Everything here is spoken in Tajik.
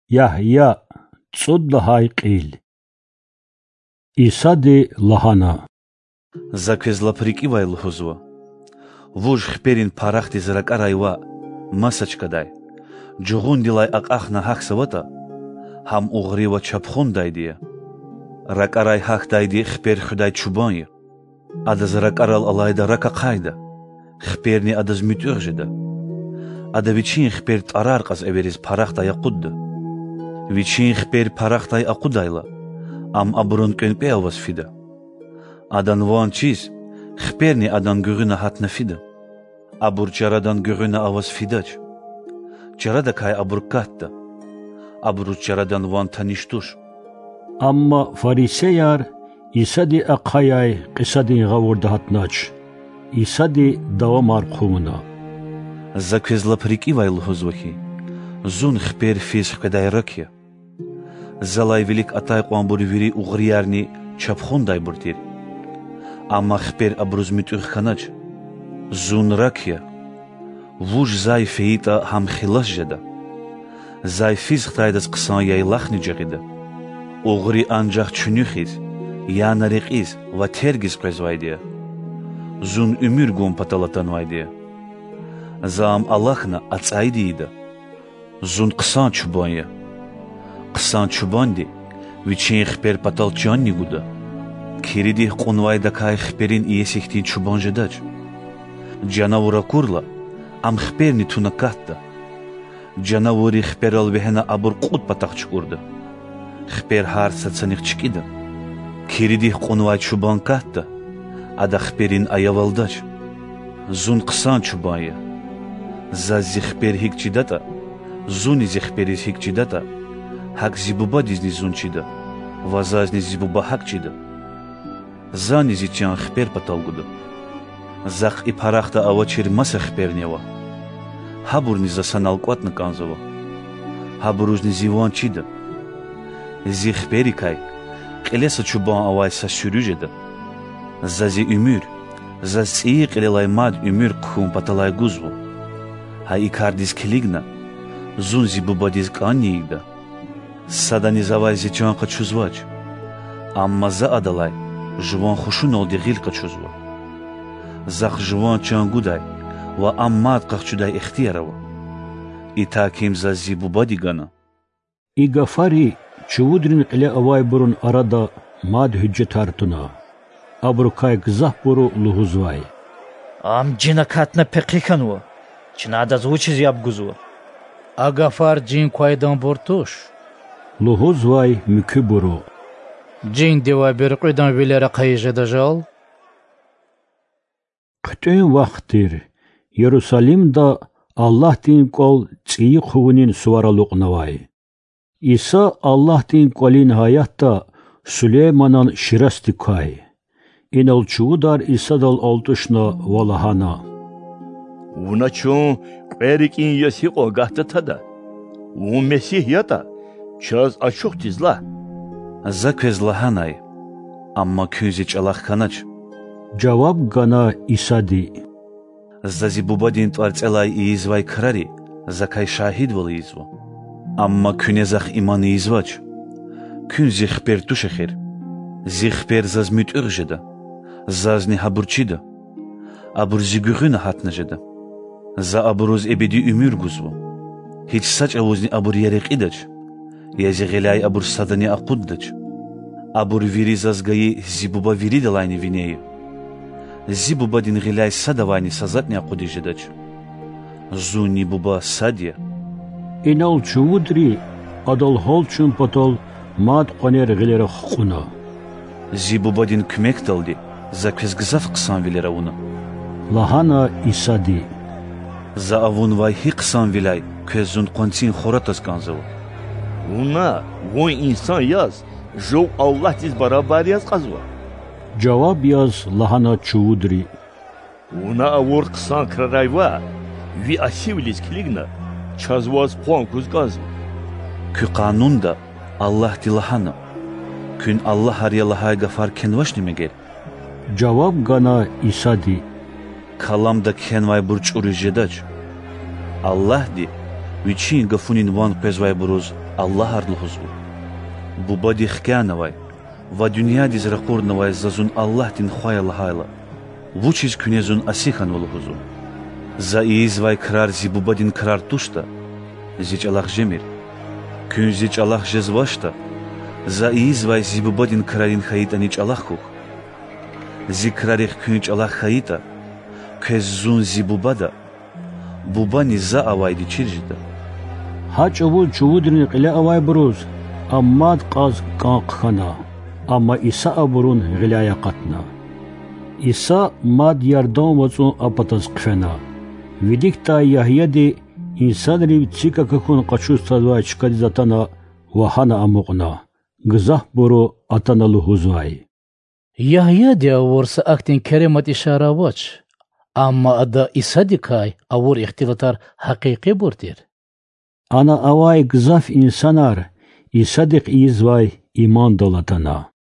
Яхья цуд лахай қил. Исади лахана. Заквезлаприки вайлухузва. Вуж хперин парахти зракарайва масачкадай. Джугундилай ақахна хаксавата хам уғрива чапхундайдия. Ракарай хакдайди хпер худай чубанья. Адаз ракарал алайда ракақайда. Хперни адаз мютюржида. Ада вичин хпер тарарқаз эвериз парахтай ақудда. Вичин хпер парахтай ақудайла. Ам абрун көнпе алвас фида. Адан ван чиз хперни адан гүрина хатна фида. Абур чарадан гүрина авас фидач. Чарада кай абур катта. Абур чарадан ван таништуш. Амма фарисеяр Исади ақхаяй қисадин ғавурда хатнач. Исади давамар қумна. Заквезлаприки вайлухузвахи. Зун хпер физ хкадай ракья. Залай велик атай қуамбур вири уғриярни чапхундай буртир. Амма хпер абруз митюрханач. Зун ракья. Вуж зай феита хам хилас жада. Зай физ хтайдас қысан яйлахни жагида. Уғри анжақ чунюхиз. Яна реқиз ва тергиз қрезвайдия. Зун умир гум паталатанвайдия. Заам Аллахна ацайдиида. Зун қысан чубанья. Қысан чубанди вичин хпер патал чанни гуда. Кириди қунвайда кай хперин иесихтин чубан жадач. Джанавура курла ам хперни туна катта. Джанавури хперал вехена абур қуд патақч курда. Хпер хар сацаних чикида. Кириди қунвай чубан катта. Ада хперин аявалдач. Зун қысан чубанья. Зази хпер хикчидата. Зуни зи хпериз хикчидата. Хак зибуба дизни зунчида. Вазазни зибуба хакчида. Зани зи чан хпер паталгуда. Зах и парахта авачир маса хпернева. Хабурни засанал кватна канзова. Хабуружни зиванчида. Зи хперикай. Қилеса чубан авай са шүрюжеда. Зази умир. Зази қилелай мад умир кхум паталай гузву. Ха икардиз килигна. Зун зибубадиз канниигда. Садани завай зи чанқа чузвач. Амма за адалай. Жван хушун олди ғилқа чузва. Зах жван чангудай. Ва аммад қахчудай ихтиярава. И таким за зибубадигана. И гафари чувудрин қиле авай бурун арада мад хüccetартуна. Абру кай гзах буру лухузвай. Ам джина катна пеқикануа. Чинада звучиз ябгузуа. Агафар джин квайдан бортуш. Лухузвай мükü буру. Джин дева берқидан вилера қайжада жал. Қтön вақтир. Иерусалимда Аллах дин қол ци хувунин суаралуqnavay. İsa Allah din qolin hayatda Süleymanan şirastikay. Inal çuudar İsa dal oltuşna valahana. Unaçun qerikin yasiqo gahtatada. U Mesih yata çaz açuq dizla. Zakvezlahanay. Amma küziç Allah kanaç. Cevap gana İsadi. Zazi bubadin tvarcelay izvay krari. Zakay şahid vali izvo. Amma künezach imanı izvaç. Kün zihper tuşehir. Zihper zaz mütürjeda. Zazni haburçida. Abur zigürüne hatnajeda. Za aburuz ebedi ümür guzvu. Hiç saç avuzni abur yerek idaç. Yazi gilay abur sadani akuddaç. Abur viri zazgayı zibuba viri dalayni vineyi. Zibuba din gilay sadavani sazatni akudijedaç. Zuni buba sadya. Inal çuvudri adal holçun patol mad qoner gilere xuna. Zibubadin kümek daldi. Zakvez gzaf qısan vilera una. Lahana İsadi. Za avun vay hi qısan vilay közün qontin xoratas kanzav. Una o insan yaz. Jo Allah diz barabar yaz qazva. Cevap yaz lahana çuvudri. Una avur qısan krarayva. Vi asivliz kiligna. Çazvaz puan kuzgaz. Kü kanunda Allah dilahana. Kün Allah hariyallahay gafar kenvaş nimeger. Cevap gana İsadi. Kalamda kenvay burç urujedaç. Allah di ویچین گفونین وان قیزوای بروز الله هر لحظو بوبا دی خکانوای و دنیا دی زرقور نوای زازون الله تین خواه لحایلا وو چیز کنیزون اسیخان ولحظو زا ایزوای کرار زی بوبا دین کرار توشتا زیچ الله جمیر کن زیچ الله جزواشتا زا ایزوای زی بوبا دین کرارین خییتا نیچ الله خوخ زی کراریخ کنیچ الله خییتا که زون زی بوبا دا بوبا نیزا آوای دی چیرجدا هاچ اوو چودرین قلی اوای بروز اماد قاز قاق خنا اما ایسا ابرون غلای قطنا ایسا ماد یاردام وزون اپتز قفنا ویدیک تا یحیی دی انسان ری چیکا کخون قچوز تدوای چکا دی زتنا وحانا اموقنا گزاه برو اتنا لحوزوای یحیی دی ورس اکتین کریمت اشاره واچ اما ادا ایسا دی کای اور اختلاطار حقیقی بردیر انا اوای گزاف انسانار ایصدق ایزوای ایمان دولتنا